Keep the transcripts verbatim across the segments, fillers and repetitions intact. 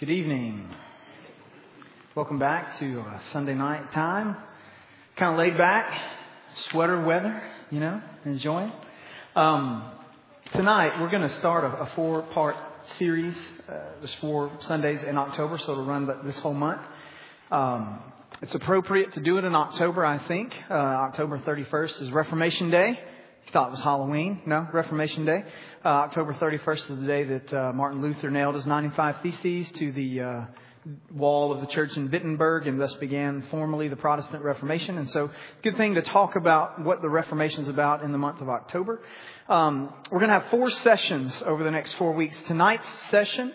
Good evening. Welcome back to uh, Sunday night time. Kind of laid back, sweater weather, you know, enjoying. Um, tonight we're going to start a, a four-part series. Uh, there's four Sundays in October, so it'll run this whole month. Um, it's appropriate to do it in October, I think. Uh, October thirty-first is Reformation Day. You thought it was Halloween? No, Reformation Day. Uh, October thirty-first is the day that uh, Martin Luther nailed his ninety-five Theses to the uh, wall of the church in Wittenberg, and thus began formally the Protestant Reformation. And so, good thing to talk about what the Reformation is about in the month of October. Um, we're going to have four sessions over the next four weeks. Tonight's session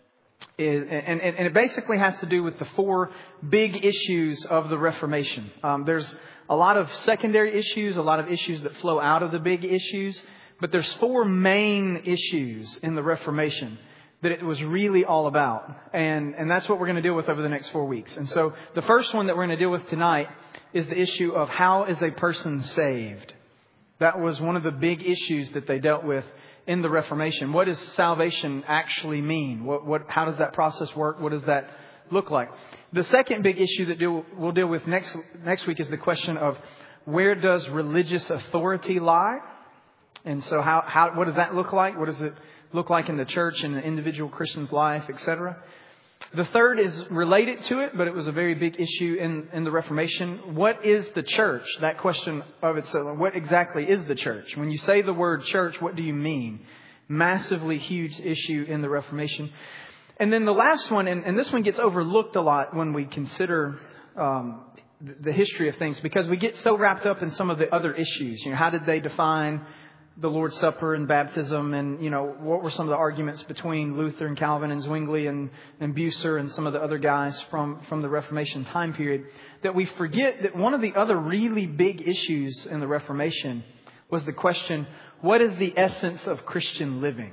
is, and, and, and it basically has to do with the four big issues of the Reformation. Um, there's a lot of secondary issues, a lot of issues that flow out of the big issues. But there's four main issues in the Reformation that it was really all about. And, and that's what we're going to deal with over the next four weeks. And so the first one that we're going to deal with tonight is the issue of how is a person saved? That was one of the big issues that they dealt with in the Reformation. What does salvation actually mean? What, what, how does that process work? What does that look like? The second big issue that deal, we'll deal with next next week is the question of where does religious authority lie? And so how, how what does that look like? What does it look like in the church and the individual Christian's life, et cetera? The third is related to it, but it was a very big issue in, in the Reformation. What is the church? That question of itself. What exactly is the church? When you say the word church, what do you mean? Massively huge issue in the Reformation. And then the last one, and, and this one gets overlooked a lot when we consider um, the history of things, because we get so wrapped up in some of the other issues. You know, how did they define the Lord's Supper and baptism? And, you know, what were some of the arguments between Luther and Calvin and Zwingli and, and Bucer and some of the other guys from, from the Reformation time period, that we forget that one of the other really big issues in the Reformation was the question, what is the essence of Christian living?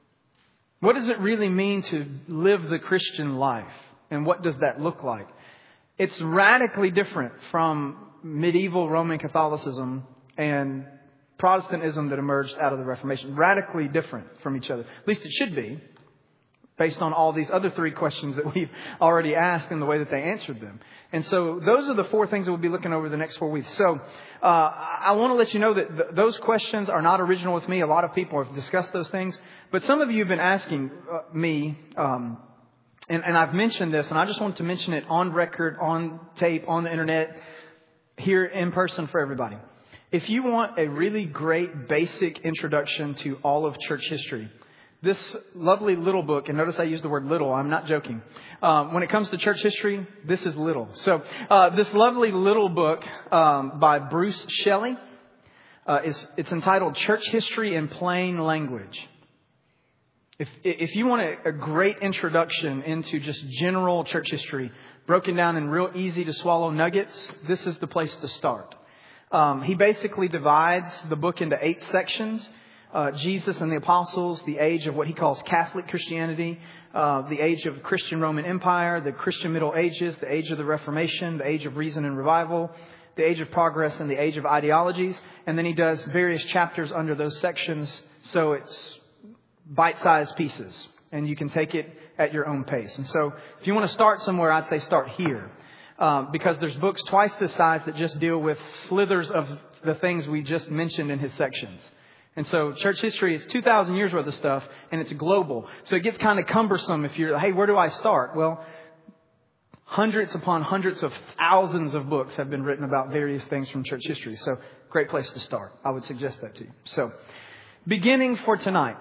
What does it really mean to live the Christian life? And what does that look like? It's radically different from medieval Roman Catholicism and Protestantism that emerged out of the Reformation. Radically different from each other. At least it should be, based on all these other three questions that we've already asked and the way that they answered them. And so those are the four things that we'll be looking over the next four weeks. So uh, I want to let you know that th- those questions are not original with me. A lot of people have discussed those things. But some of you have been asking uh, me, um, and, and I've mentioned this, and I just want to mention it on record, on tape, on the internet, here in person for everybody. If you want a really great basic introduction to all of church history, this lovely little book, and notice I use the word little, I'm not joking. Um, when it comes to church history, this is little. So uh, this lovely little book um, by Bruce Shelley, uh, is it's entitled Church History in Plain Language. If if you want a, a great introduction into just general church history, broken down in real easy to swallow nuggets, this is the place to start. Um, he basically divides the book into eight sections. Uh, Jesus and the Apostles, the age of what he calls Catholic Christianity, uh, the age of Christian Roman Empire, the Christian Middle Ages, the age of the Reformation, the age of reason and revival, the age of progress, and the age of ideologies. And then he does various chapters under those sections, so it's bite-sized pieces, and you can take it at your own pace. And so if you want to start somewhere, I'd say start here. Um, because there's books twice this size that just deal with slithers of the things we just mentioned in his sections. And so church history is two thousand years worth of stuff, and it's global. So it gets kind of cumbersome if you're, hey, where do I start? Well, hundreds upon hundreds of thousands of books have been written about various things from church history. So great place to start. I would suggest that to you. So beginning for tonight,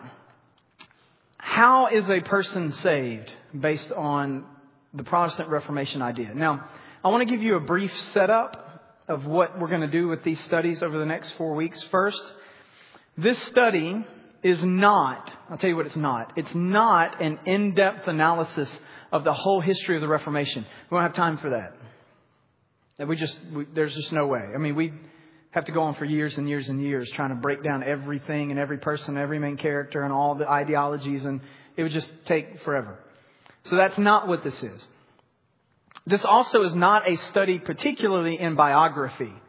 how is a person saved based on the Protestant Reformation idea? Now, I want to give you a brief setup of what we're going to do with these studies over the next four weeks. First, this study is not, I'll tell you what it's not. It's not an in-depth analysis of the whole history of the Reformation. We don't have time for that. That we just, we, there's just no way. I mean, we have to go on for years and years and years trying to break down everything and every person, every main character and all the ideologies, and it would just take forever. So that's not what this is. This also is not a study particularly in biography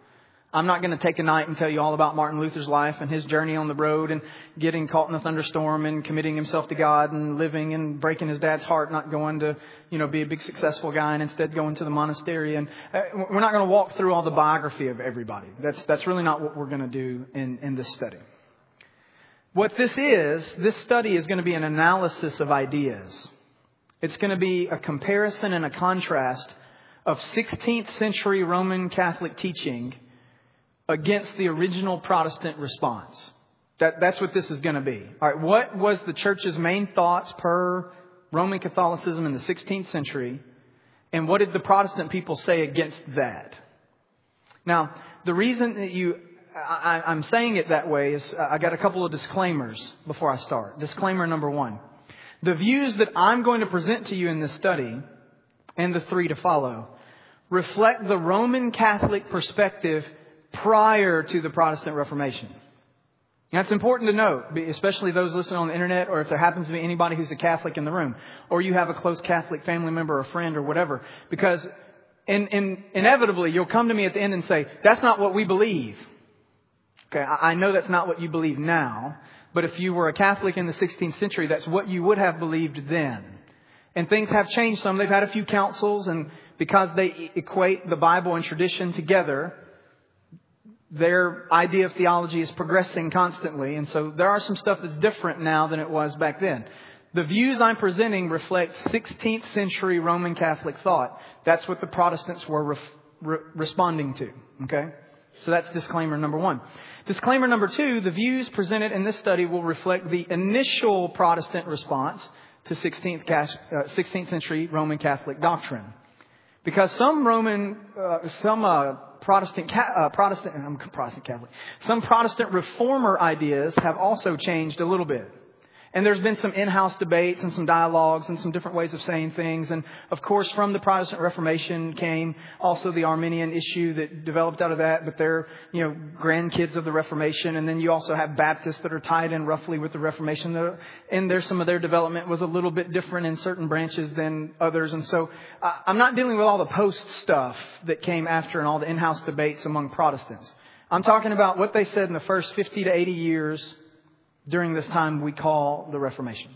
I'm not going to take a night and tell you all about Martin Luther's life and his journey on the road and getting caught in a thunderstorm and committing himself to God and living and breaking his dad's heart, not going to, you know, be a big successful guy and instead going to the monastery. And uh, we're not going to walk through all the biography of everybody. That's that's really not what we're going to do in, in this study. What this is, this study is going to be an analysis of ideas. It's going to be a comparison and a contrast of sixteenth century Roman Catholic teaching against the original Protestant response. That, that's what this is going to be. All right, what was the church's main thoughts per Roman Catholicism in the sixteenth century? And what did the Protestant people say against that? Now, the reason that you, I, I'm saying it that way is I got a couple of disclaimers before I start. Disclaimer number one. The views that I'm going to present to you in this study, and the three to follow, reflect the Roman Catholic perspective prior to the Protestant Reformation. Now, it's important to note, especially those listening on the internet, or if there happens to be anybody who's a Catholic in the room, or you have a close Catholic family member or friend or whatever, because in, in, inevitably you'll come to me at the end and say, that's not what we believe. Okay, I know that's not what you believe now, but if you were a Catholic in the sixteenth century, that's what you would have believed then. And things have changed some. They've had a few councils, and because they equate the Bible and tradition together, their idea of theology is progressing constantly. And so there are some stuff that's different now than it was back then. The views I'm presenting reflect sixteenth century Roman Catholic thought. That's what the Protestants were re- re- responding to. Okay? So that's disclaimer number one. Disclaimer number two, the views presented in this study will reflect the initial Protestant response to sixteenth, uh, sixteenth century Roman Catholic doctrine. Because some Roman, uh, some uh, Protestant, uh, Protestant, I'm Protestant Catholic, some Protestant reformer ideas have also changed a little bit. And there's been some in-house debates and some dialogues and some different ways of saying things. And of course, from the Protestant Reformation came also the Arminian issue that developed out of that. But they're, you know, grandkids of the Reformation. And then you also have Baptists that are tied in roughly with the Reformation. And there's some of their development was a little bit different in certain branches than others. And so I'm not dealing with all the post stuff that came after and all the in-house debates among Protestants. I'm talking about what they said in the first fifty to eighty years during this time we call the Reformation.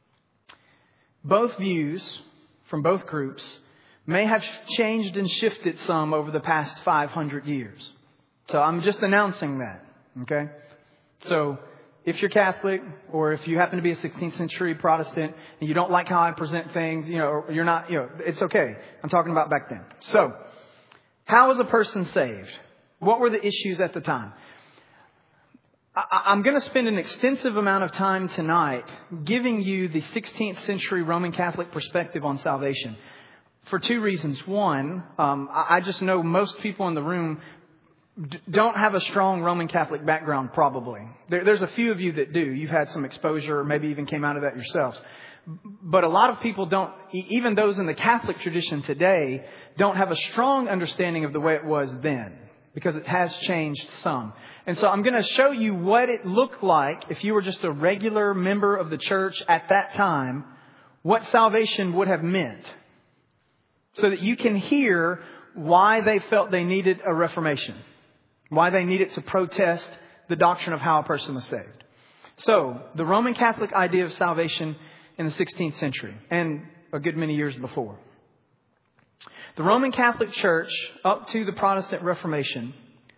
Both views from both groups may have changed and shifted some over the past five hundred years. So I'm just announcing that. Okay? So if you're Catholic, or if you happen to be a sixteenth century Protestant and you don't like how I present things, you know, or you're not, you know, it's okay. I'm talking about back then. So how was a person saved? What were the issues at the time? I'm going to spend an extensive amount of time tonight giving you the sixteenth century Roman Catholic perspective on salvation for two reasons. One, um, I just know most people in the room d- don't have a strong Roman Catholic background, probably. There, there's a few of you that do. You've had some exposure, or maybe even came out of that yourselves. But a lot of people don't, even those in the Catholic tradition today, don't have a strong understanding of the way it was then, because it has changed some. And so I'm going to show you what it looked like if you were just a regular member of the church at that time, what salvation would have meant, so that you can hear why they felt they needed a reformation, why they needed to protest the doctrine of how a person was saved. So the Roman Catholic idea of salvation in the sixteenth century and a good many years before. The Roman Catholic Church, up to the Protestant Reformation,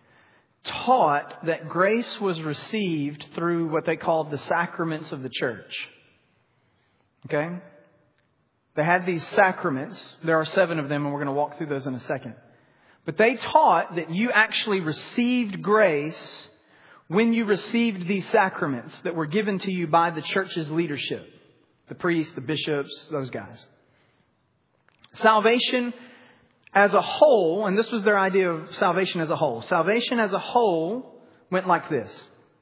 taught that grace was received through what they called the sacraments of the church. Okay? They had these sacraments. There are seven of them, and we're going to walk through those in a second. But they taught that you actually received grace when you received these sacraments that were given to you by the church's leadership. The priests, the bishops, those guys. Salvation as a whole, and this was their idea of salvation as a whole. Salvation as a whole went like this.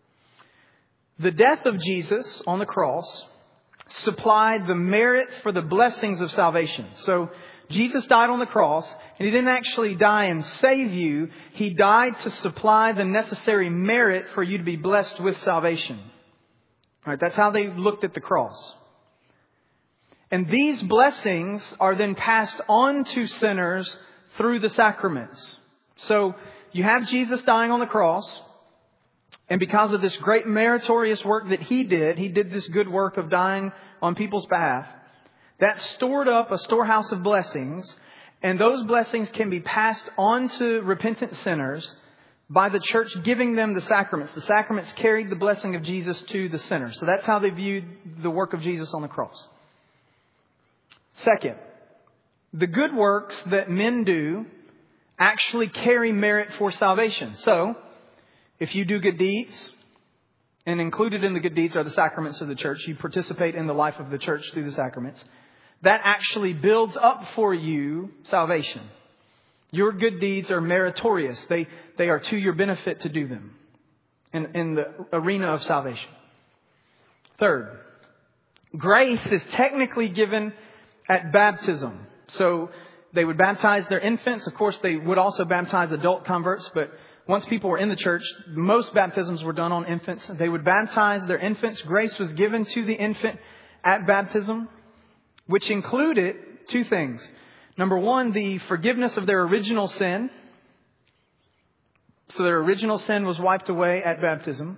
The death of Jesus on the cross supplied the merit for the blessings of salvation. So Jesus died on the cross, and He didn't actually die and save you. He died to supply the necessary merit for you to be blessed with salvation. All right, that's how they looked at the cross. And these blessings are then passed on to sinners through the sacraments. So you have Jesus dying on the cross. And because of this great meritorious work that He did, He did this good work of dying on people's behalf. That stored up a storehouse of blessings. And those blessings can be passed on to repentant sinners by the church giving them the sacraments. The sacraments carried the blessing of Jesus to the sinner. So that's how they viewed the work of Jesus on the cross. Second, the good works that men do actually carry merit for salvation. So, if you do good deeds, and included in the good deeds are the sacraments of the church, you participate in the life of the church through the sacraments, that actually builds up for you salvation. Your good deeds are meritorious. They, they are to your benefit to do them in, in the arena of salvation. Third, grace is technically given at baptism. So they would baptize their infants. Of course, they would also baptize adult converts. But once people were in the church, most baptisms were done on infants. They would baptize their infants. Grace was given to the infant at baptism, which included two things. Number one, the forgiveness of their original sin. So their original sin was wiped away at baptism.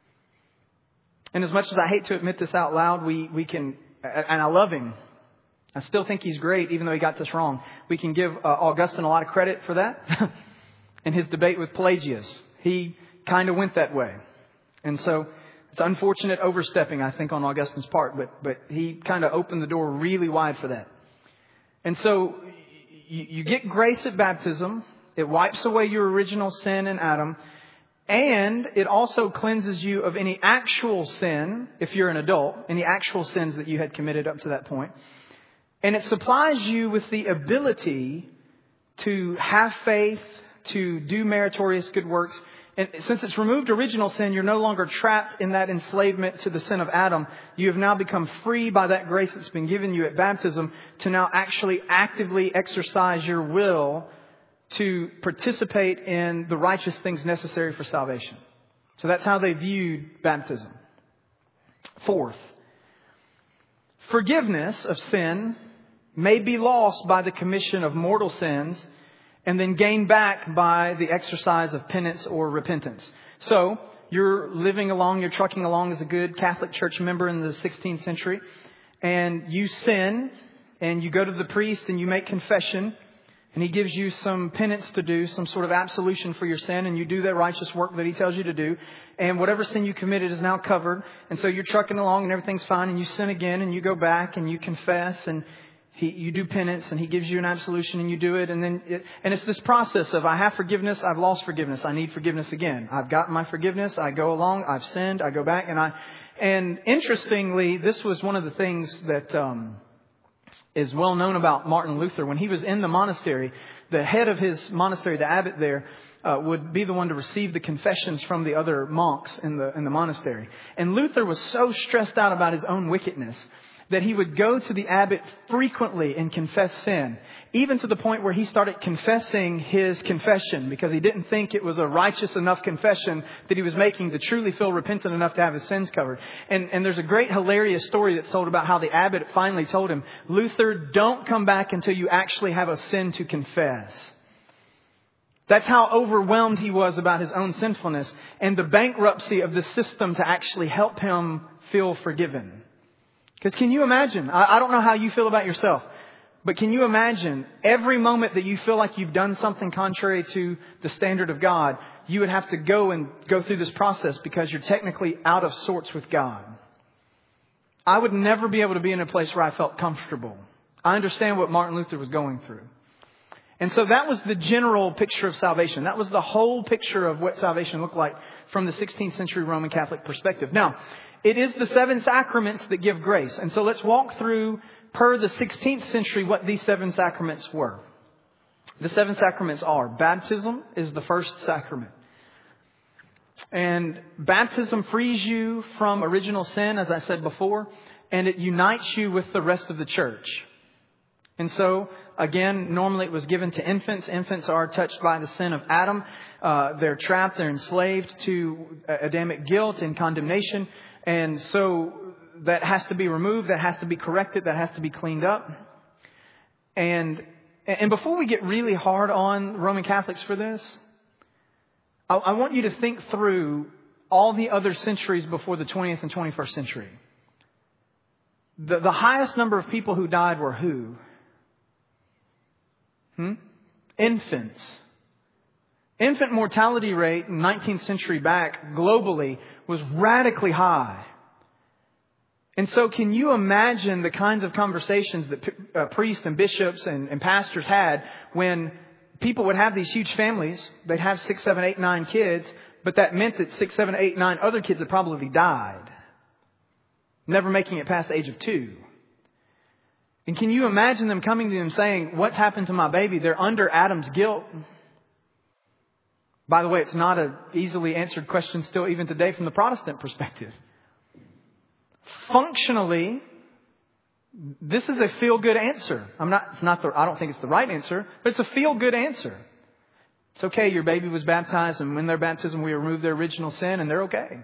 And as much as I hate to admit this out loud, we, we can, and I love him. I still think he's great, even though he got this wrong. We can give uh, Augustine a lot of credit for that. In his debate with Pelagius, he kind of went that way. And so it's unfortunate overstepping, I think, on Augustine's part. But, but he kind of opened the door really wide for that. And so you, you get grace at baptism. It wipes away your original sin in Adam. And it also cleanses you of any actual sin, if you're an adult, any actual sins that you had committed up to that point. And it supplies you with the ability to have faith, to do meritorious good works. And since it's removed original sin, you're no longer trapped in that enslavement to the sin of Adam. You have now become free by that grace that's been given you at baptism to now actually actively exercise your will to participate in the righteous things necessary for salvation. So that's how they viewed baptism. Fourth, forgiveness of sin may be lost by the commission of mortal sins and then gained back by the exercise of penance or repentance. So you're living along, you're trucking along as a good Catholic Church member in the sixteenth century, and you sin, and you go to the priest and you make confession, and he gives you some penance to do, some sort of absolution for your sin, and you do that righteous work that he tells you to do, and whatever sin you committed is now covered, and so you're trucking along and everything's fine, and you sin again, and you go back and you confess, and He, you do penance, and he gives you an absolution, and you do it. And then, it, and it's this process of I have forgiveness, I've lost forgiveness, I need forgiveness again. I've gotten my forgiveness, I go along, I've sinned, I go back, and I. And interestingly, this was one of the things that um, is well known about Martin Luther. When he was in the monastery, the head of his monastery, the abbot there, uh, would be the one to receive the confessions from the other monks in the in the monastery. And Luther was so stressed out about his own wickedness that he would go to the abbot frequently and confess sin, even to the point where he started confessing his confession because he didn't think it was a righteous enough confession that he was making to truly feel repentant enough to have his sins covered. And, and there's a great hilarious story that's told about how the abbot finally told him, Luther, don't come back until you actually have a sin to confess. That's how overwhelmed he was about his own sinfulness and the bankruptcy of the system to actually help him feel forgiven. Because can you imagine, I, I don't know how you feel about yourself, but can you imagine every moment that you feel like you've done something contrary to the standard of God, you would have to go and go through this process because you're technically out of sorts with God. I would never be able to be in a place where I felt comfortable. I understand what Martin Luther was going through. And so that was the general picture of salvation. That was the whole picture of what salvation looked like from the sixteenth century Roman Catholic perspective. Now, it is the seven sacraments that give grace. And so let's walk through, per the sixteenth century, what these seven sacraments were. The seven sacraments are: baptism is the first sacrament. And baptism frees you from original sin, as I said before, and it unites you with the rest of the church. And so, again, normally it was given to infants. Infants are touched by the sin of Adam. Uh, they're trapped, they're enslaved to Adamic guilt and condemnation. And so that has to be removed, that has to be corrected, that has to be cleaned up. And and before we get really hard on Roman Catholics for this, I, I want you to think through all the other centuries before the twentieth and twenty-first century. The, the highest number of people who died were who? Hmm? Infants. Infant mortality rate in nineteenth century back globally was radically high. And so can you imagine the kinds of conversations that uh, priests and bishops and, and pastors had when people would have these huge families? They'd have six, seven, eight, nine kids, but that meant that six, seven, eight, nine other kids had probably died, never making it past the age of two. And can you imagine them coming to them saying, what's happened to my baby? They're under Adam's guilt. By the way, it's not an easily answered question still even today from the Protestant perspective. Functionally, this is a feel-good answer. I'm not, it's not the, I don't think it's the right answer, but it's a feel-good answer. It's okay, your baby was baptized, and when their baptism we removed their original sin, and they're okay.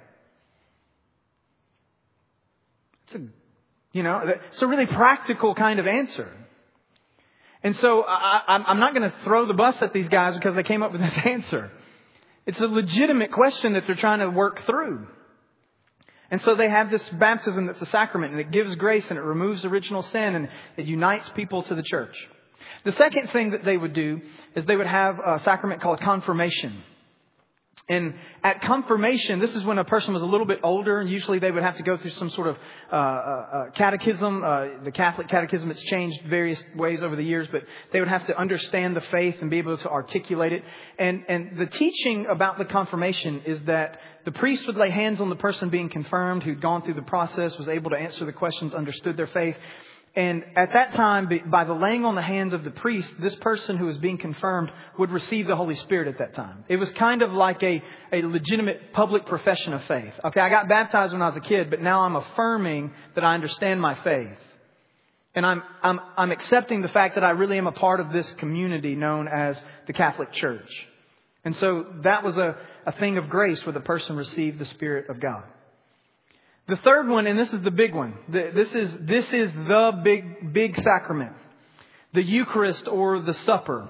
It's a, you know, it's a really practical kind of answer. And so I, I'm not going to throw the bus at these guys because they came up with this answer. It's a legitimate question that they're trying to work through. And so they have this baptism that's a sacrament, and it gives grace, and it removes original sin, and it unites people to the church. The second thing that they would do is they would have a sacrament called confirmation. And at confirmation, this is when a person was a little bit older, and usually they would have to go through some sort of uh, uh, catechism. Uh, the Catholic catechism, it's changed various ways over the years, but they would have to understand the faith and be able to articulate it. And, and the teaching about the confirmation is that the priest would lay hands on the person being confirmed who'd gone through the process, was able to answer the questions, understood their faith. And at that time, by the laying on the hands of the priest, this person who was being confirmed would receive the Holy Spirit at that time. It was kind of like a, a legitimate public profession of faith. Okay, I got baptized when I was a kid, but now I'm affirming that I understand my faith. And I'm, I'm, I'm accepting the fact that I really am a part of this community known as the Catholic Church. And so that was a, a thing of grace where the person received the Spirit of God. The third one, and this is the big one. This is, this is the big, big sacrament. The Eucharist or the supper.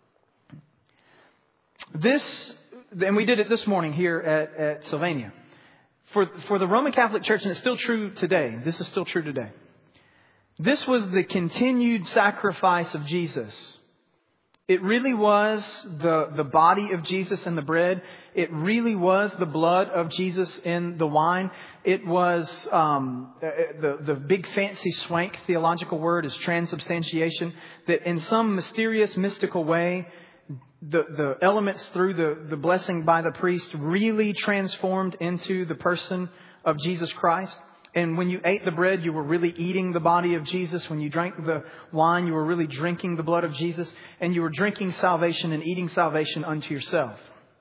This, and we did it this morning here at, at Sylvania. For, for the Roman Catholic Church, and it's still true today. This is still true today. This was the continued sacrifice of Jesus. It really was the, the body of Jesus in the bread. It really was the blood of Jesus in the wine. It was um, the, the big fancy swank theological word is transubstantiation. That in some mysterious, mystical way, the, the elements through the, the blessing by the priest really transformed into the person of Jesus Christ. And when you ate the bread, you were really eating the body of Jesus. When you drank the wine, you were really drinking the blood of Jesus. And you were drinking salvation and eating salvation unto yourself.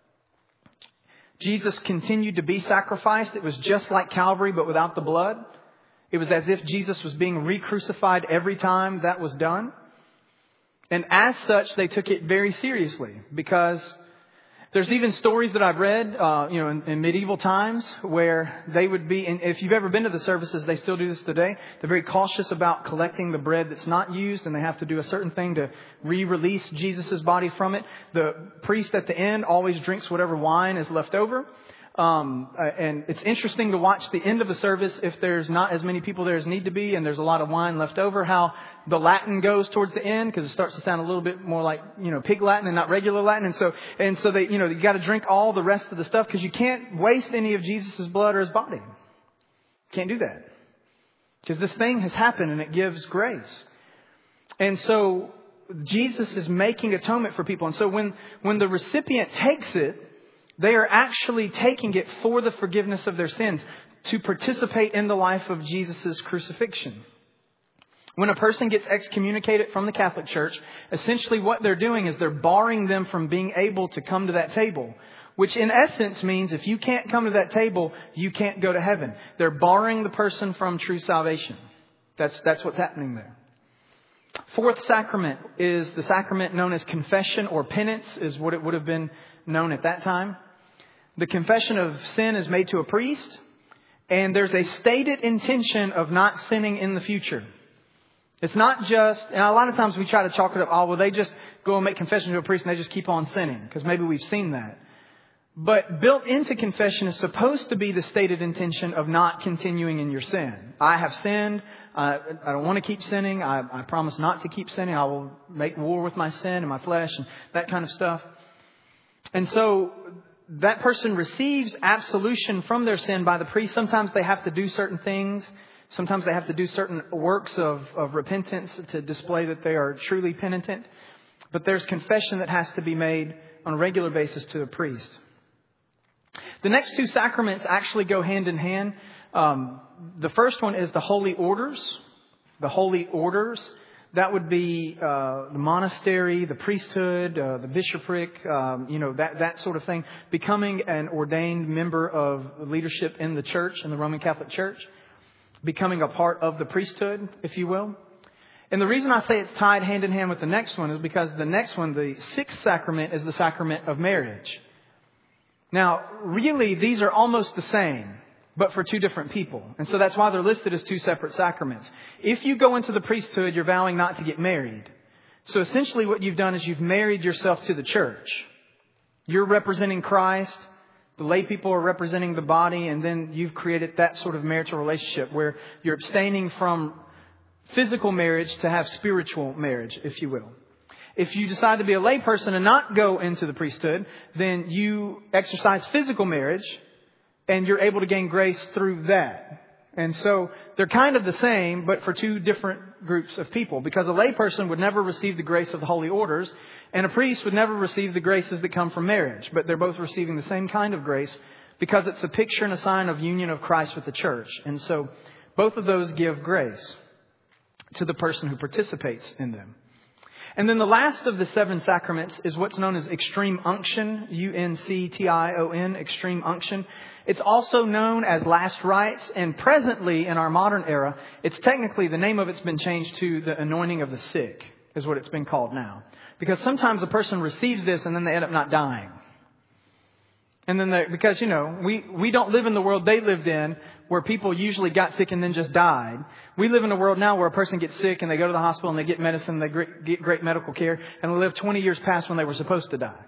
Jesus continued to be sacrificed. It was just like Calvary, but without the blood. It was as if Jesus was being re-crucified every time that was done. And as such, they took it very seriously because there's even stories that I've read, uh, you know, in, in medieval times where they would be, and if you've ever been to the services, they still do this today. They're very cautious about collecting the bread that's not used, and they have to do a certain thing to re-release Jesus' body from it. The priest at the end always drinks whatever wine is left over. Um, and it's interesting to watch the end of a service if there's not as many people there as need to be and there's a lot of wine left over, how the Latin goes towards the end, because it starts to sound a little bit more like, you know, pig Latin and not regular Latin. And so, and so they, you know, you got to drink all the rest of the stuff because you can't waste any of Jesus' blood or his body. Can't do that because this thing has happened and it gives grace. And so Jesus is making atonement for people. And so when, when the recipient takes it, they are actually taking it for the forgiveness of their sins to participate in the life of Jesus' crucifixion. When a person gets excommunicated from the Catholic Church, essentially what they're doing is they're barring them from being able to come to that table, which in essence means if you can't come to that table, you can't go to heaven. They're barring the person from true salvation. That's, that's what's happening there. Fourth sacrament is the sacrament known as confession or penance, is what it would have been known at that time. The confession of sin is made to a priest, and there's a stated intention of not sinning in the future. It's not just, and a lot of times we try to chalk it up, oh, well, they just go and make confession to a priest and they just keep on sinning, because maybe we've seen that. But built into confession is supposed to be the stated intention of not continuing in your sin. I have sinned. Uh, I don't want to keep sinning. I, I promise not to keep sinning. I will make war with my sin and my flesh and that kind of stuff. And so that person receives absolution from their sin by the priest. Sometimes they have to do certain things. Sometimes they have to do certain works of, of repentance to display that they are truly penitent. But there's confession that has to be made on a regular basis to a priest. The next two sacraments actually go hand in hand. Um, the first one is the holy orders. The holy orders. That would be uh, the monastery, the priesthood, uh, the bishopric, um, you know, that, that sort of thing. Becoming an ordained member of leadership in the church, in the Roman Catholic Church. Becoming a part of the priesthood, if you will. And the reason I say it's tied hand in hand with the next one is because the next one, the sixth sacrament, is the sacrament of marriage. Now, really, these are almost the same, but for two different people. And so that's why they're listed as two separate sacraments. If you go into the priesthood, you're vowing not to get married. So essentially what you've done is you've married yourself to the church. You're representing Christ. The lay people are representing the body. And then you've created that sort of marital relationship where you're abstaining from physical marriage to have spiritual marriage, if you will. If you decide to be a lay person and not go into the priesthood, then you exercise physical marriage and you're able to gain grace through that. And so they're kind of the same, but for two different groups of people. Because a lay person would never receive the grace of the holy orders, and a priest would never receive the graces that come from marriage. But they're both receiving the same kind of grace because it's a picture and a sign of union of Christ with the church. And so both of those give grace to the person who participates in them. And then the last of the seven sacraments is what's known as extreme unction, U N C T I O N, extreme unction. It's also known as last rites, and presently in our modern era, it's technically, the name of it's been changed to the anointing of the sick, is what it's been called now. Because sometimes a person receives this and then they end up not dying. And then they, because, you know, we, we don't live in the world they lived in where people usually got sick and then just died. We live in a world now where a person gets sick and they go to the hospital and they get medicine, they get great medical care, and they live twenty years past when they were supposed to die.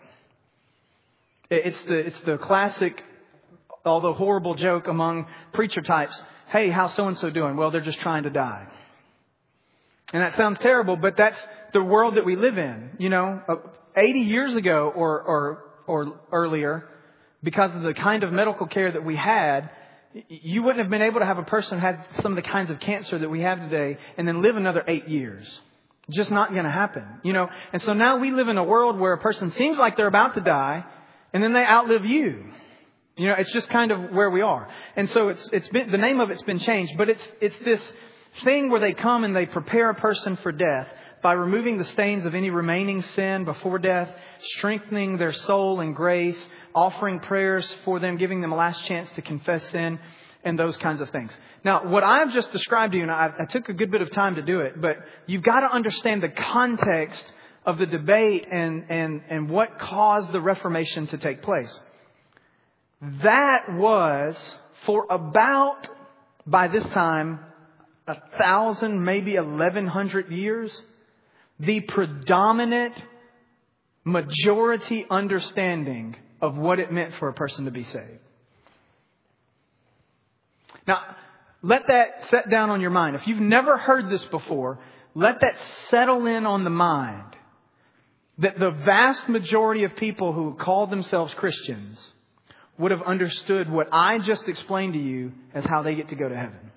It's the, it's the classic, although horrible joke among preacher types. Hey, how's so-and-so doing? Well, they're just trying to die. And that sounds terrible, but that's the world that we live in. You know, eighty years ago or, or, or earlier, because of the kind of medical care that we had, you wouldn't have been able to have a person who had some of the kinds of cancer that we have today and then live another eight years. Just not going to happen, you know. And so now we live in a world where a person seems like they're about to die and then they outlive you. You know, it's just kind of where we are. And so it's it's been, the name of it's been changed, but it's it's this thing where they come and they prepare a person for death by removing the stains of any remaining sin before death, strengthening their soul in grace, offering prayers for them, giving them a last chance to confess sin, and those kinds of things. Now, what I've just described to you, and I, I took a good bit of time to do it, but you've got to understand the context of the debate and, and, and what caused the Reformation to take place. That was, for about, by this time, a thousand, maybe eleven hundred years, the predominant majority understanding of what it meant for a person to be saved. Now, let that set down on your mind. If you've never heard this before, let that settle in on the mind. That the vast majority of people who call themselves Christians would have understood what I just explained to you as how they get to go to heaven.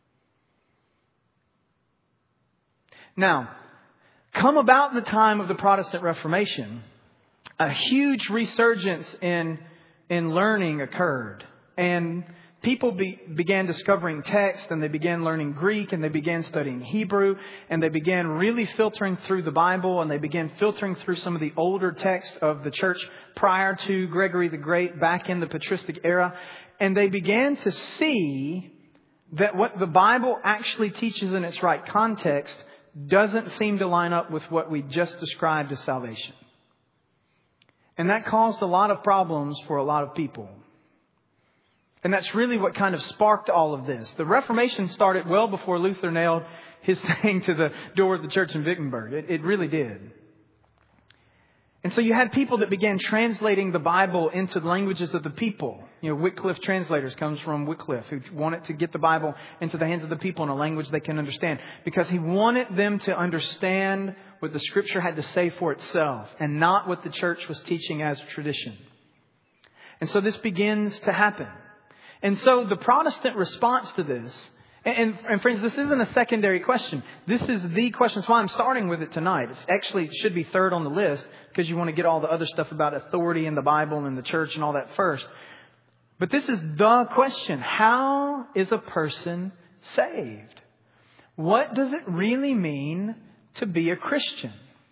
Now, come about the time of the Protestant Reformation, a huge resurgence in, in learning occurred. And people be, began discovering text, and they began learning Greek, and they began studying Hebrew, and they began really filtering through the Bible, and they began filtering through some of the older texts of the church prior to Gregory the Great, back in the patristic era. And they began to see that what the Bible actually teaches in its right context doesn't seem to line up with what we just described as salvation. And that caused a lot of problems for a lot of people. And that's really what kind of sparked all of this. The Reformation started well before Luther nailed his thing to the door of the church in Wittenberg. It, it really did. And so you had people that began translating the Bible into the languages of the people. You know, Wycliffe translators comes from Wycliffe, who wanted to get the Bible into the hands of the people in a language they can understand. Because he wanted them to understand what the Scripture had to say for itself and not what the church was teaching as tradition. And so this begins to happen. And so the Protestant response to this, and, and friends, this isn't a secondary question. This is the question. That's why I'm starting with it tonight. It's actually should be third on the list because you want to get all the other stuff about authority in the Bible and the church and all that first. But this is the question. How is a person saved? What does it really mean to be a Christian?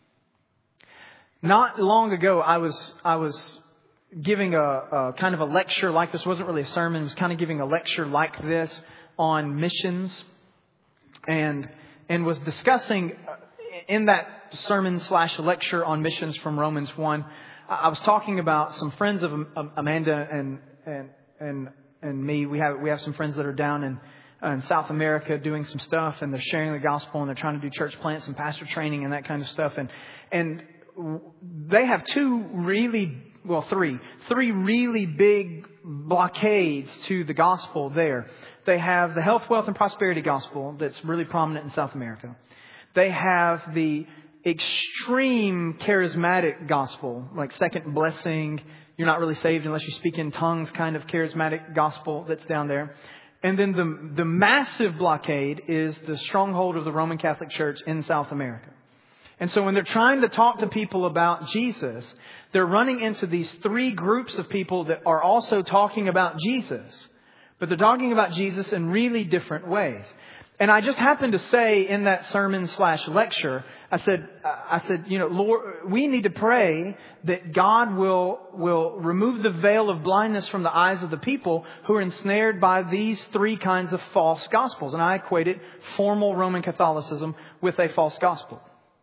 Not long ago, I was I was giving a, a kind of a lecture like this. It wasn't really a sermon. It was kind of giving a lecture like this on missions, and and was discussing in that sermon slash lecture on missions from Romans one. I was talking about some friends of Amanda and and and and me. We have we have some friends that are down in in South America doing some stuff, and they're sharing the gospel, and they're trying to do church plants and pastor training and that kind of stuff. And and they have two really well three three really big blockades to the gospel there. They have the health, wealth, and prosperity gospel that's really prominent in South America. They have the extreme charismatic gospel, like second blessing, you're not really saved unless you speak in tongues kind of charismatic gospel that's down there. And then the, the massive blockade is the stronghold of the Roman Catholic Church in South America. And so when they're trying to talk to people about Jesus, they're running into these three groups of people that are also talking about Jesus. But they're talking about Jesus in really different ways. And I just happened to say in that sermon slash lecture, I said, I said, you know, Lord, we need to pray that God will, will remove the veil of blindness from the eyes of the people who are ensnared by these three kinds of false gospels. And I equated formal Roman Catholicism with a false gospel.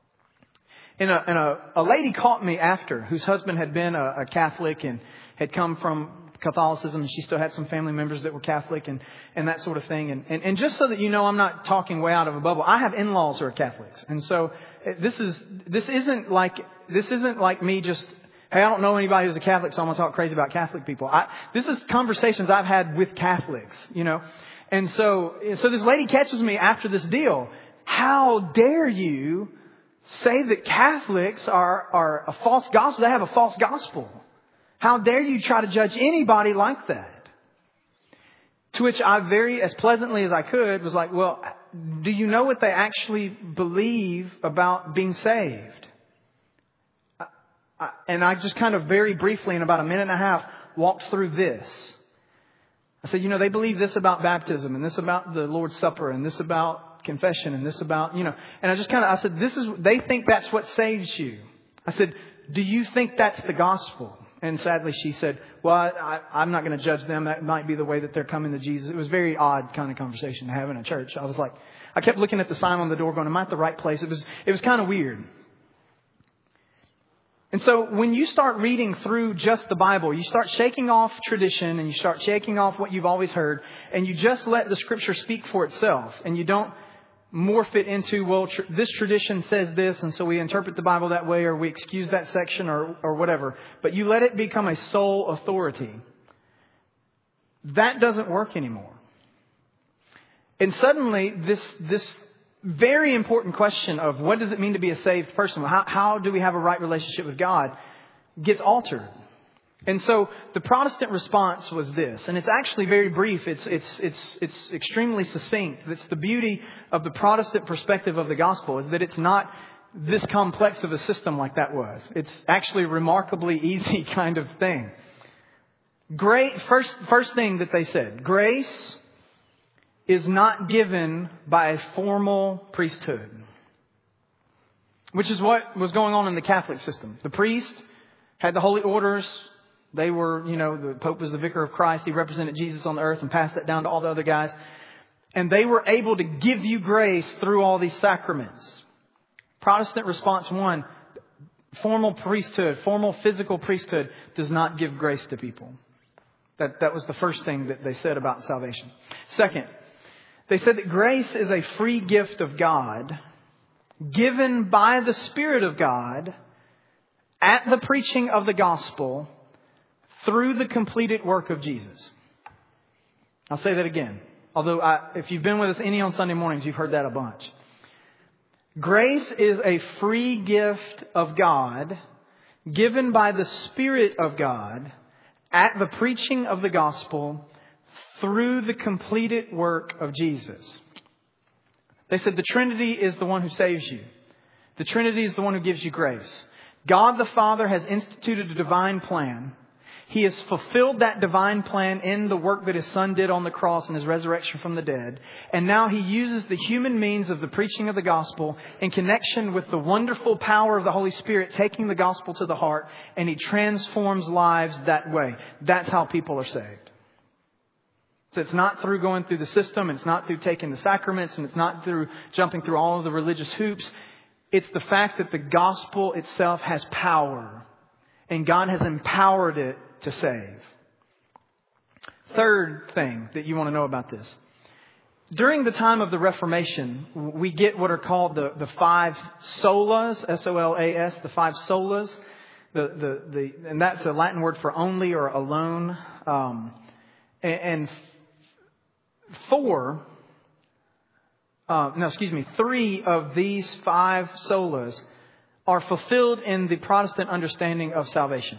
And a, and a, a lady caught me after, whose husband had been a, a Catholic and had come from Catholicism, and she still had some family members that were Catholic and, and that sort of thing. And, and, and just so that you know, I'm not talking way out of a bubble. I have in-laws who are Catholics. And so this is, this isn't like, this isn't like me just, hey, I don't know anybody who's a Catholic, so I'm going to talk crazy about Catholic people. I, this is conversations I've had with Catholics, you know. And so, so this lady catches me after this deal. How dare you say that Catholics are, are a false gospel? They have a false gospel. How dare you try to judge anybody like that? To which I very, as pleasantly as I could, was like, well, do you know what they actually believe about being saved? I, I, and I just kind of very briefly, in about a minute and a half, walked through this. I said, you know, they believe this about baptism, and this about the Lord's Supper, and this about confession, and this about, you know. And I just kind of, I said, this is, they think that's what saves you. I said, do you think that's the gospel? And sadly, she said, well, I, I'm not going to judge them. That might be the way that they're coming to Jesus. It was a very odd kind of conversation to have in a church. I was like, I kept looking at the sign on the door going, am I at the right place? It was, it was kind of weird. And so when you start reading through just the Bible, you start shaking off tradition and you start shaking off what you've always heard, and you just let the Scripture speak for itself, and you don't morph it into, well, tr- this tradition says this, and so we interpret the Bible that way, or we excuse that section, or, or whatever. But you let it become a sole authority. That doesn't work anymore. And suddenly, this this very important question of what does it mean to be a saved person? How, how do we have a right relationship with God gets altered. And so the Protestant response was this, and it's actually very brief. It's it's it's it's extremely succinct. It's the beauty of the Protestant perspective of the gospel is that it's not this complex of a system like that was. It's actually a remarkably easy kind of thing. Great first first thing that they said, grace is not given by a formal priesthood, which is what was going on in the Catholic system. The priest had the holy orders. They were, you know, the Pope was the vicar of Christ. He represented Jesus on the earth and passed that down to all the other guys. And they were able to give you grace through all these sacraments. Protestant response one, formal priesthood, formal physical priesthood does not give grace to people. That, that was the first thing that they said about salvation. Second, they said that grace is a free gift of God given by the Spirit of God at the preaching of the gospel through the completed work of Jesus. I'll say that again. Although I, if you've been with us any on Sunday mornings, you've heard that a bunch. Grace is a free gift of God given by the Spirit of God at the preaching of the gospel through the completed work of Jesus. They said the Trinity is the one who saves you. The Trinity is the one who gives you grace. God the Father has instituted a divine plan. He has fulfilled that divine plan in the work that His Son did on the cross and His resurrection from the dead. And now He uses the human means of the preaching of the gospel in connection with the wonderful power of the Holy Spirit taking the gospel to the heart, and He transforms lives that way. That's how people are saved. So it's not through going through the system, and it's not through taking the sacraments, and it's not through jumping through all of the religious hoops. It's the fact that the gospel itself has power, and God has empowered it to save. Third thing that you want to know about this. During the time of the Reformation, we get what are called the, the five solas, S O L A S, the five solas. The, the, the, and that's a Latin word for only or alone. Um, and, and four, uh, no, excuse me, three of these five solas are fulfilled in the Protestant understanding of salvation.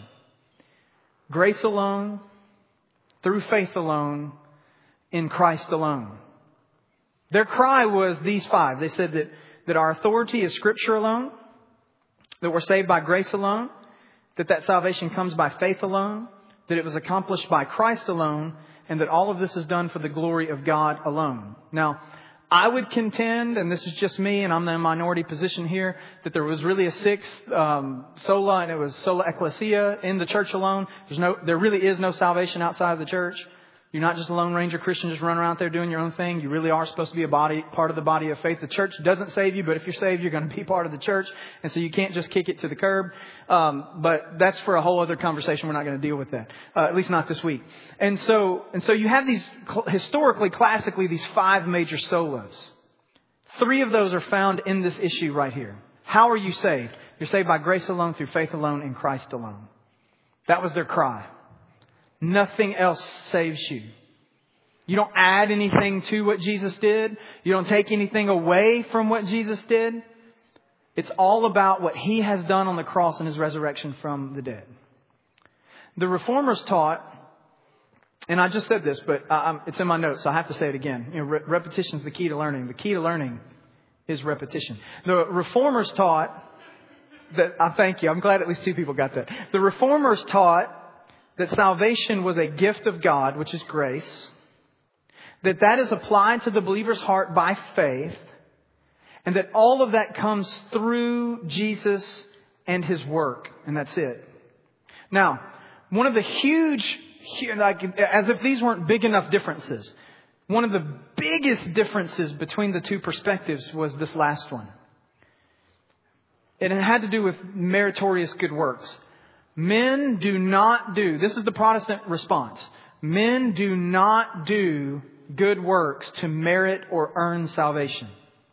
Grace alone, through faith alone, in Christ alone. Their cry was these five. They said that, that our authority is Scripture alone, that we're saved by grace alone, that that salvation comes by faith alone, that it was accomplished by Christ alone, and that all of this is done for the glory of God alone. Now, I would contend, and this is just me, and I'm in a minority position here, that there was really a sixth um, sola, and it was sola ecclesia in the church alone. There's no, there really is no salvation outside of the church. You're not just a Lone Ranger Christian just running around there doing your own thing. You really are supposed to be a body, part of the body of faith. The church doesn't save you, but if you're saved, you're going to be part of the church. And so you can't just kick it to the curb. Um, but that's for a whole other conversation. We're not going to deal with that, uh, at least not this week. And so, and so you have these historically, classically, these five major solas. Three of those are found in this issue right here. How are you saved? You're saved by grace alone, through faith alone, in Christ alone. That was their cry. Nothing else saves you. You don't add anything to what Jesus did. You don't take anything away from what Jesus did. It's all about what He has done on the cross and His resurrection from the dead. The Reformers taught, and I just said this, but I, it's in my notes, so I have to say it again. You know, re- repetition is the key to learning. The key to learning is repetition. The Reformers taught that, I thank you, I'm glad at least two people got that. The Reformers taught that salvation was a gift of God, which is grace. That that is applied to the believer's heart by faith. And that all of that comes through Jesus and His work. And that's it. Now, one of the huge, like, as if these weren't big enough differences, one of the biggest differences between the two perspectives was this last one. And it had to do with meritorious good works. Men do not do, this is the Protestant response. Men do not do good works to merit or earn salvation.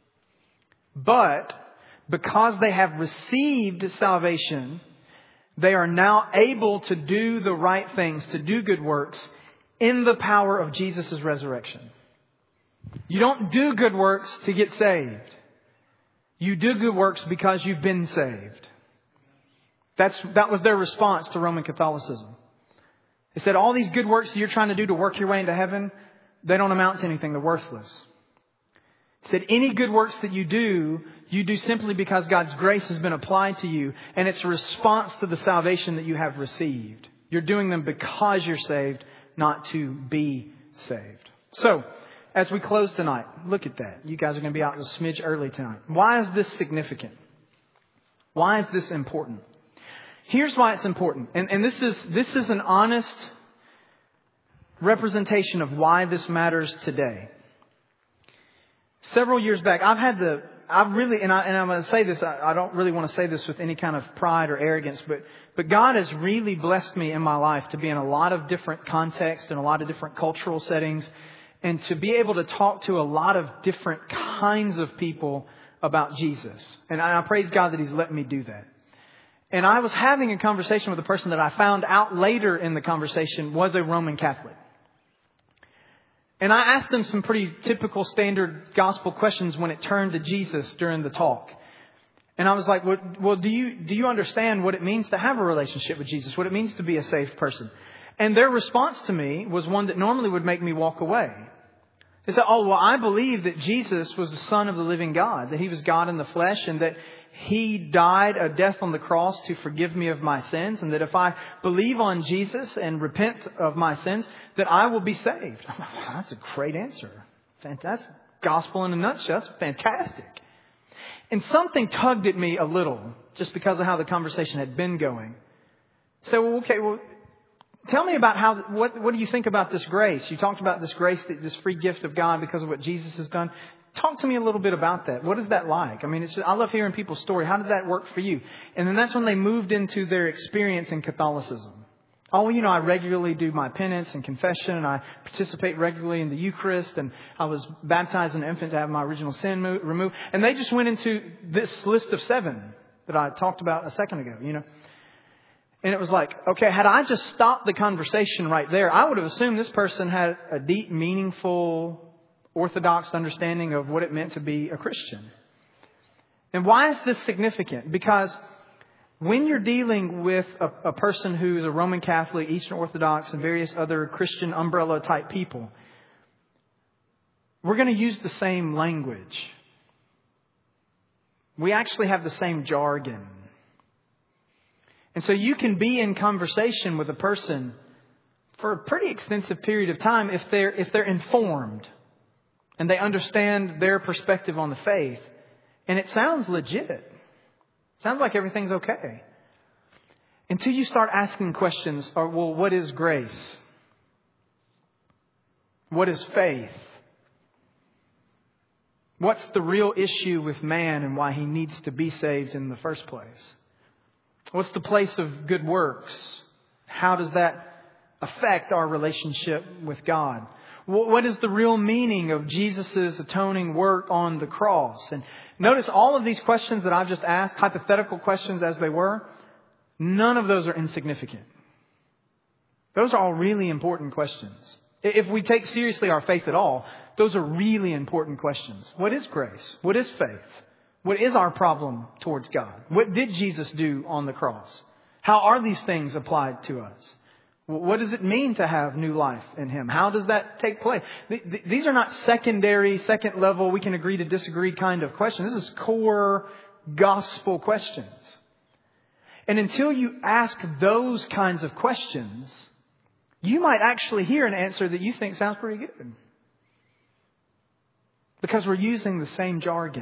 But because they have received salvation, they are now able to do the right things, to do good works in the power of Jesus' resurrection. You don't do good works to get saved. You do good works because you've been saved. That's, that was their response to Roman Catholicism. They said all these good works that you're trying to do to work your way into heaven, they don't amount to anything. They're worthless. He said any good works that you do, you do simply because God's grace has been applied to you, and it's a response to the salvation that you have received. You're doing them because you're saved, not to be saved. So, as we close tonight, look at that. You guys are going to be out a smidge early tonight. Why is this significant? Why is this important? Here's why it's important. And, and this is, this is an honest representation of why this matters today. Several years back, I've had the, I've really, and, I, and I'm going to say this, I, I don't really want to say this with any kind of pride or arrogance, but, but God has really blessed me in my life to be in a lot of different contexts and a lot of different cultural settings, and to be able to talk to a lot of different kinds of people about Jesus. And I praise God that He's let me do that. And I was having a conversation with a person that I found out later in the conversation was a Roman Catholic. And I asked them some pretty typical standard gospel questions when it turned to Jesus during the talk. And I was like, well, well, do you do you understand what it means to have a relationship with Jesus? What it means to be a saved person? And their response to me was one that normally would make me walk away. They said, oh, well, I believe that Jesus was the Son of the living God, that He was God in the flesh, and that He died a death on the cross to forgive me of my sins, and that if I believe on Jesus and repent of my sins, that I will be saved. That's a great answer. That's gospel in a nutshell. That's fantastic. And something tugged at me a little, just because of how the conversation had been going. So, well, okay, well, tell me about how, what, what do you think about this grace? You talked about this grace, this free gift of God because of what Jesus has done. Talk to me a little bit about that. What is that like? I mean, it's just, I love hearing people's story. How did that work for you? And then that's when they moved into their experience in Catholicism. Oh, well, you know, I regularly do my penance and confession, and I participate regularly in the Eucharist, and I was baptized as an infant to have my original sin mo- removed. And they just went into this list of seven that I talked about a second ago, you know. And it was like, okay, had I just stopped the conversation right there, I would have assumed this person had a deep, meaningful, orthodox understanding of what it meant to be a Christian. And why is this significant? Because when you're dealing with a, a person who is a Roman Catholic, Eastern Orthodox, and various other Christian umbrella type people, we're going to use the same language. We actually have the same jargon. And so you can be in conversation with a person for a pretty extensive period of time if they're if they're informed and they understand their perspective on the faith. And it sounds legit. Sounds like everything's okay. Until you start asking questions, or, well, what is grace? What is faith? What's the real issue with man and why he needs to be saved in the first place? What's the place of good works? How does that affect our relationship with God? What is the real meaning of Jesus' atoning work on the cross? And notice all of these questions that I've just asked, hypothetical questions as they were, none of those are insignificant. Those are all really important questions. If we take seriously our faith at all, those are really important questions. What is grace? What is faith? What is our problem towards God? What did Jesus do on the cross? How are these things applied to us? What does it mean to have new life in Him? How does that take place? These are not secondary, second level, we can agree to disagree kind of questions. This is core gospel questions. And until you ask those kinds of questions, you might actually hear an answer that you think sounds pretty good. Because we're using the same jargon.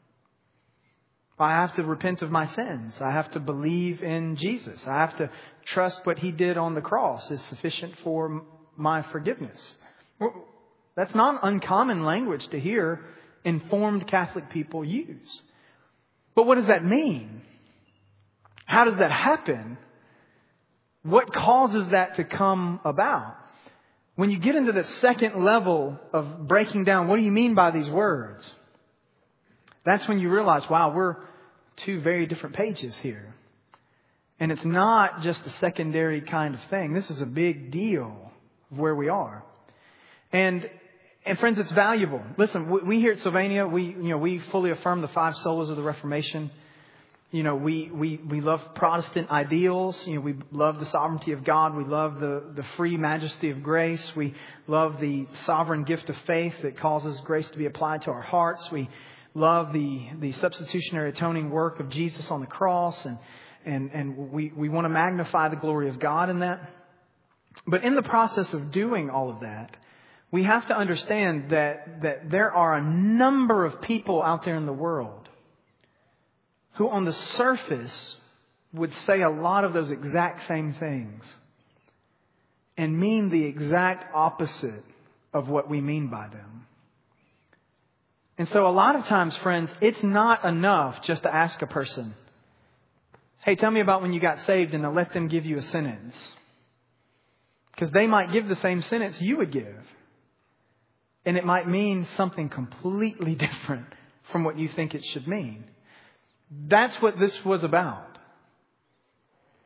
I have to repent of my sins. I have to believe in Jesus. I have to trust what He did on the cross is sufficient for my forgiveness. That's not uncommon language to hear informed Catholic people use. But what does that mean? How does that happen? What causes that to come about? When you get into the second level of breaking down, what do you mean by these words? That's when you realize, wow, we're two very different pages here. And it's not just a secondary kind of thing. This is a big deal of where we are. And and friends, it's valuable. Listen, we, we here at Sylvania, we you know we fully affirm the five solas of the Reformation. You know, we, we, we love Protestant ideals. You know, we love the sovereignty of God. We love the, the free majesty of grace. We love the sovereign gift of faith that causes grace to be applied to our hearts. We love the, the substitutionary atoning work of Jesus on the cross. And, and, and we, we want to magnify the glory of God in that. But in the process of doing all of that, we have to understand that, that there are a number of people out there in the world who on the surface would say a lot of those exact same things and mean the exact opposite of what we mean by them. And so a lot of times, friends, it's not enough just to ask a person, hey, tell me about when you got saved, and to let them give you a sentence. Because they might give the same sentence you would give. And it might mean something completely different from what you think it should mean. That's what this was about.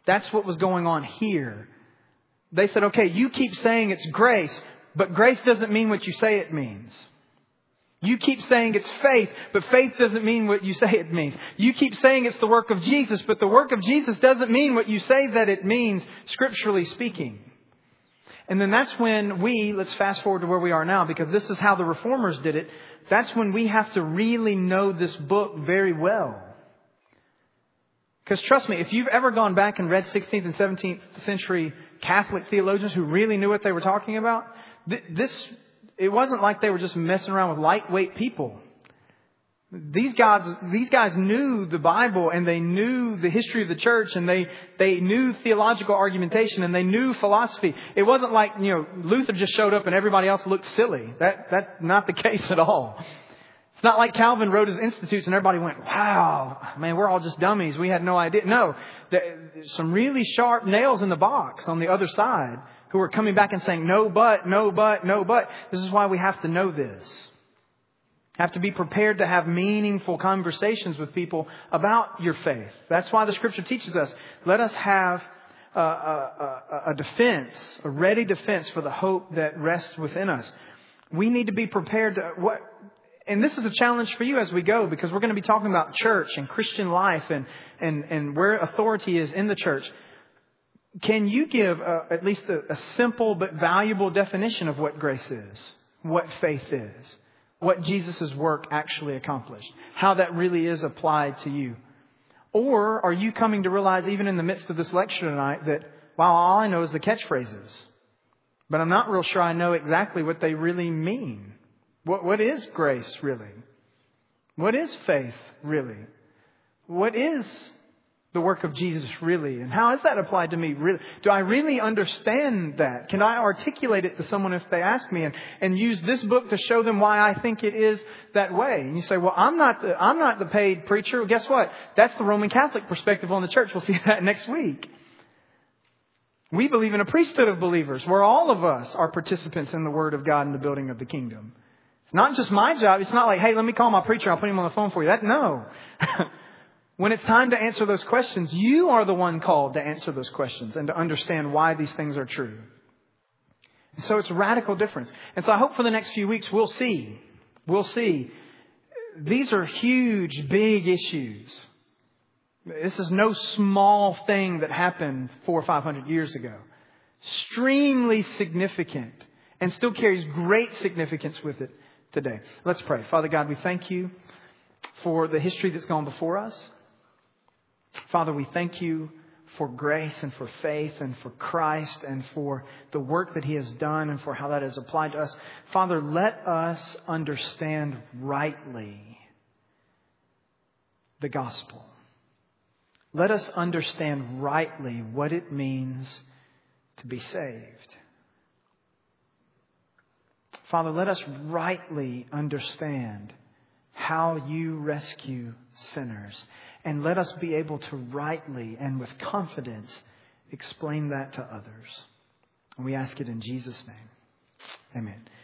That's what was going on here. They said, okay, you keep saying it's grace, but grace doesn't mean what you say it means. You keep saying it's faith, but faith doesn't mean what you say it means. You keep saying it's the work of Jesus, but the work of Jesus doesn't mean what you say that it means, scripturally speaking. And then that's when we, let's fast forward to where we are now, because this is how the Reformers did it. That's when we have to really know this book very well. Because trust me, if you've ever gone back and read sixteenth and seventeenth century Catholic theologians who really knew what they were talking about, th- this, it wasn't like they were just messing around with lightweight people. These guys, these guys knew the Bible, and they knew the history of the church, and they, they knew theological argumentation, and they knew philosophy. It wasn't like, you know, Luther just showed up and everybody else looked silly. That, that's not the case at all. It's not like Calvin wrote his Institutes and everybody went, wow, man, we're all just dummies. We had no idea. No, there's some really sharp nails in the box on the other side who are coming back and saying, no, but, no, but, no, but. This is why we have to know this. Have to be prepared to have meaningful conversations with people about your faith. That's why the Scripture teaches us. Let us have a, a, a defense, a ready defense for the hope that rests within us. We need to be prepared to what, and this is a challenge for you as we go, because we're going to be talking about church and Christian life and and and where authority is in the church. Can you give a, at least a, a simple but valuable definition of what grace is, what faith is? What Jesus' work actually accomplished, how that really is applied to you? Or are you coming to realize, even in the midst of this lecture tonight, that, wow, all I know is the catchphrases, but I'm not real sure I know exactly what they really mean. What, what is grace really? What is faith really? What is the work of Jesus really? And how is that applied to me really? Do I really understand that? Can I articulate it to someone if they ask me, and, and use this book to show them why I think it is that way? And you say, well, I'm not the, I'm not the paid preacher. Well, guess what? That's the Roman Catholic perspective on the church. We'll see that next week. We believe in a priesthood of believers where all of us are participants in the Word of God and the building of the kingdom. It's not just my job. It's not like, hey, let me call my preacher. I'll put him on the phone for you. That, no. When it's time to answer those questions, you are the one called to answer those questions and to understand why these things are true. So it's a radical difference. And so I hope for the next few weeks we'll see. We'll see. These are huge, big issues. This is no small thing that happened four or five hundred years ago. Extremely significant, and still carries great significance with it today. Let's pray. Father God, we thank you for the history that's gone before us. Father, we thank you for grace and for faith and for Christ and for the work that He has done and for how that is applied to us. Father, let us understand rightly the gospel. Let us understand rightly what it means to be saved. Father, let us rightly understand how you rescue sinners. And let us be able to rightly and with confidence explain that to others. And we ask it in Jesus' name. Amen.